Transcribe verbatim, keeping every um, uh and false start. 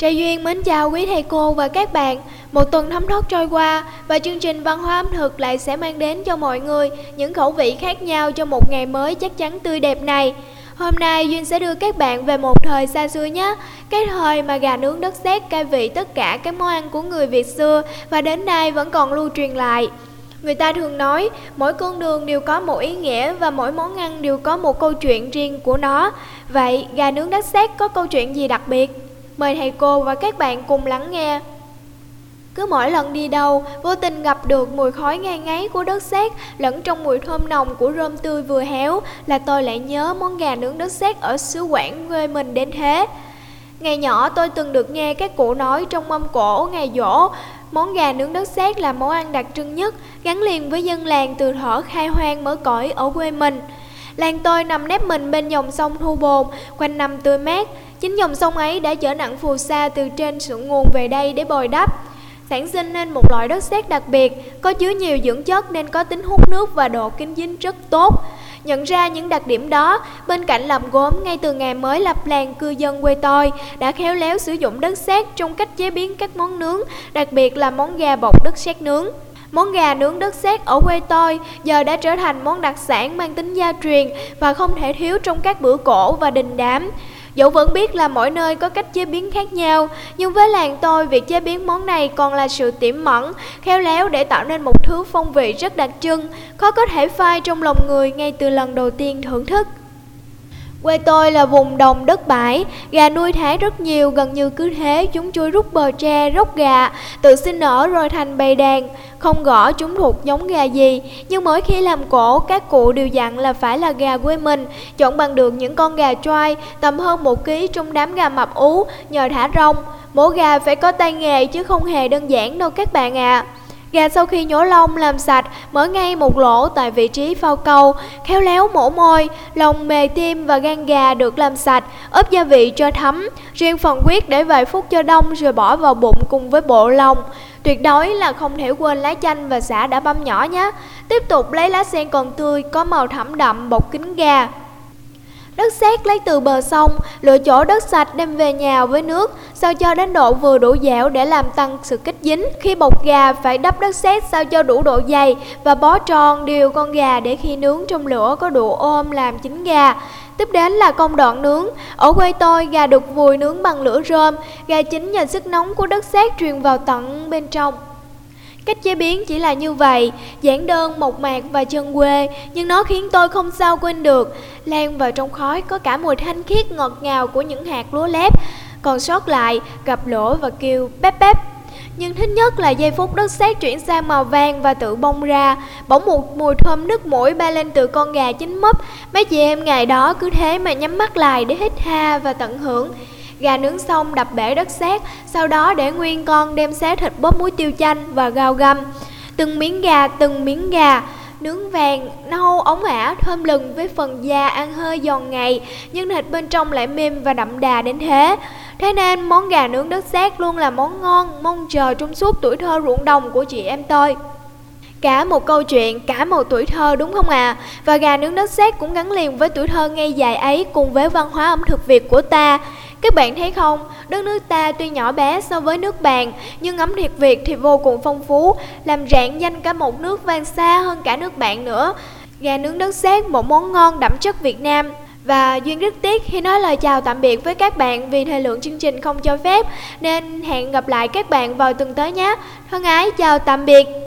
Trà Duyên mến chào quý thầy cô và các bạn. Một tuần thấm thoát trôi qua và chương trình văn hóa ẩm thực lại sẽ mang đến cho mọi người những khẩu vị khác nhau cho một ngày mới chắc chắn tươi đẹp này. Hôm nay Duyên sẽ đưa các bạn về một thời xa xưa nhé. Cái thời mà gà nướng đất sét cai vị tất cả các món ăn của người Việt xưa và đến nay vẫn còn lưu truyền lại. Người ta thường nói mỗi con đường đều có một ý nghĩa và mỗi món ăn đều có một câu chuyện riêng của nó. Vậy gà nướng đất sét có câu chuyện gì đặc biệt? Mời thầy cô và các bạn cùng lắng nghe. Cứ mỗi lần đi đâu, vô tình gặp được mùi khói ngai ngấy của đất sét lẫn trong mùi thơm nồng của rơm tươi vừa héo là tôi lại nhớ món gà nướng đất sét ở xứ Quảng quê mình đến thế. Ngày nhỏ tôi từng được nghe các cụ nói trong mâm cỗ ngày giỗ, món gà nướng đất sét là món ăn đặc trưng nhất, gắn liền với dân làng từ thuở khai hoang mở cõi ở quê mình. Làng tôi nằm nép mình bên dòng sông Thu Bồn, quanh năm tươi mát. Chính dòng sông ấy đã chở nặng phù sa từ trên thượng nguồn về đây để bồi đắp, sản sinh nên một loại đất sét đặc biệt, có chứa nhiều dưỡng chất nên có tính hút nước và độ kín dính rất tốt. Nhận ra những đặc điểm đó, bên cạnh làm gốm ngay từ ngày mới lập làng, cư dân quê tôi đã khéo léo sử dụng đất sét trong cách chế biến các món nướng, đặc biệt là món gà bọc đất sét nướng. Món gà nướng đất sét ở quê tôi giờ đã trở thành món đặc sản mang tính gia truyền và không thể thiếu trong các bữa cỗ và đình đám. Dẫu vẫn biết là mỗi nơi có cách chế biến khác nhau, nhưng với làng tôi, việc chế biến món này còn là sự tỉ mẩn, khéo léo để tạo nên một thứ phong vị rất đặc trưng, khó có thể phai trong lòng người ngay từ lần đầu tiên thưởng thức. Quê tôi là vùng đồng đất bãi, gà nuôi thả rất nhiều, gần như cứ thế chúng chui rút bờ tre, róc gà, tự sinh nở rồi thành bầy đàn. Không rõ chúng thuộc giống gà gì, nhưng mỗi khi làm cỗ, các cụ đều dặn là phải là gà quê mình, chọn bằng được những con gà choai tầm hơn một ký trong đám gà mập ú nhờ thả rong. Mổ gà phải có tay nghề chứ không hề đơn giản đâu các bạn ạ. À. Gà sau khi nhổ lông làm sạch, mở ngay một lỗ tại vị trí phao câu, khéo léo mổ môi, lòng mề tim và gan gà được làm sạch, ướp gia vị cho thấm, riêng phần huyết để vài phút cho đông rồi bỏ vào bụng cùng với bộ lông. Tuyệt đối là không thể quên lá chanh và sả đã băm nhỏ nhé. Tiếp tục lấy lá sen còn tươi, có màu thẫm đậm bọc kín gà. Đất sét lấy từ bờ sông, lựa chỗ đất sạch đem về nhào với nước, sao cho đến độ vừa đủ dẻo để làm tăng sự kết dính. Khi bọc gà phải đắp đất sét sao cho đủ độ dày và bó tròn đều con gà để khi nướng trong lửa có độ ôm làm chín gà. Tiếp đến là công đoạn nướng. Ở quê tôi, gà được vùi nướng bằng lửa rơm, gà chín nhờ sức nóng của đất sét truyền vào tận bên trong. Cách chế biến chỉ là như vậy, giản đơn, mộc mạc và chân quê, nhưng nó khiến tôi không sao quên được. Lan vào trong khói có cả mùi thanh khiết ngọt ngào của những hạt lúa lép, còn sót lại gặp lửa và kêu bép bép. Nhưng thích nhất là giây phút đất sét chuyển sang màu vàng và tự bong ra, bỗng một mùi thơm nức mũi bay lên từ con gà chín mấp. Mấy chị em ngày đó cứ thế mà nhắm mắt lại để hít ha và tận hưởng. Gà nướng xong đập bể đất sét, sau đó để nguyên con đem xé thịt bóp muối tiêu chanh và gao găm. Từng miếng gà, từng miếng gà, nướng vàng, nâu, óng ả, thơm lừng với phần da ăn hơi giòn ngậy, nhưng thịt bên trong lại mềm và đậm đà đến thế. Thế nên món gà nướng đất sét luôn là món ngon, mong chờ trong suốt tuổi thơ ruộng đồng của chị em tôi. Cả một câu chuyện, cả một tuổi thơ đúng không ạ? À? Và gà nướng đất sét cũng gắn liền với tuổi thơ ngây dài ấy cùng với văn hóa ẩm thực Việt của ta. Các bạn thấy không, đất nước ta tuy nhỏ bé so với nước bạn, nhưng ẩm thực Việt thì vô cùng phong phú, làm rạng danh cả một nước vang xa hơn cả nước bạn nữa. Gà nướng đất sét, một món ngon đậm chất Việt Nam. Và Duyên rất tiếc khi nói lời chào tạm biệt với các bạn vì thời lượng chương trình không cho phép, nên hẹn gặp lại các bạn vào tuần tới nhé. Thân ái, chào tạm biệt.